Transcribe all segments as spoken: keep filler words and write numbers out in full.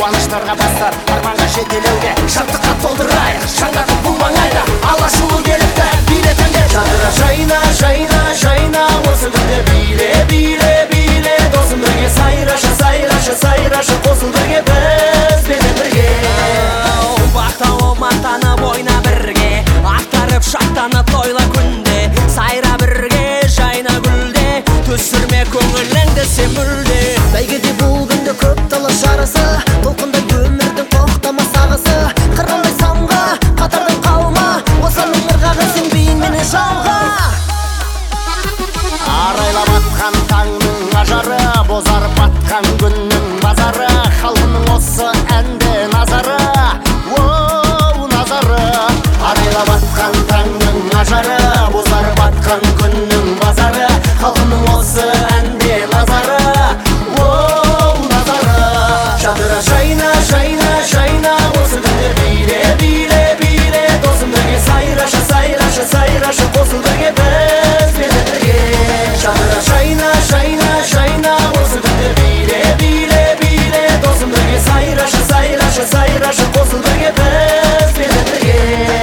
қуаныштарға бастар, арманға жетелеуге шаттыққа толтырайық, шаңдатып бұл маңайда алашұлы келіпті, билетіңдер жадыра жайна, жайна, жайна, осы күнде биле, биле, биле, досым бірге сайрашы, сайрашы, сайрашы, қосыл бірге бізбенен бірге. Бақтауы мақтанып ойна бірге, ақтарып шаттанып тойла күнде, сайра бірге, жайна гүлде, түсірме көңіліңді сен мүлде. Бәйгеде бұл күнде көп талас жарысы, толқындай өмірдің тоқтамас ағысы, қырғындай самға, қатардан қалма, осының ырғағы сен бейінменен жалға. Арайлап атқан таңның ажары, бозарып атқан күннің базары, халқының осы әнде назары, оу назары. Арайлап атқан таңның ажары, бозарып атқан күннің базары, халқының осы әнде назары, оу назары. Жадыра жайна, жайна, жайна, осы күнде биле, биле, биле, досым бірге сайрашы, сайрашы, сайрашы, қосыл бірге бізбенен бірге. Жадыра жайна, жайна, жайна, осы күнде биле, биле, биле, досым бірге сайрашы, сайрашы, сайрашы, қосыл бірге бізбенен бірге.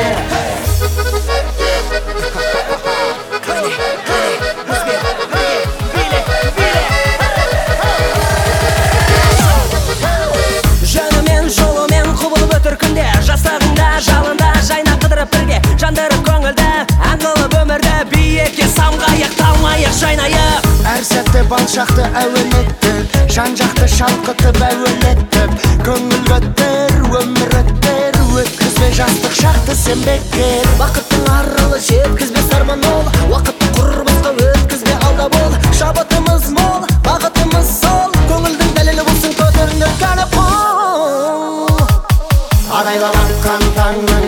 Жөнімен, жолымен құбылып өтір күнде, жастығында, жалында, жайна қыдырып бірге, жандырып көңілді, ән қылып өмірді, биікке самғайық, талмайық, жайнайық. Әр сәтті балшақты әуен еттік, жан-жақты шалқытып әуен еттік, көңіл көттір, өмір өттір, өткізбе жастық шақты сен бекер. Бақыттың аралы жеткізбе сарман ол, уақытты құрбысқа өткізбе алда бол. Шабытымыз мол, бағытымыз сол, көңілдің дәлелі болсын көтеріңдер кәні қол. Арайлап атқан таңның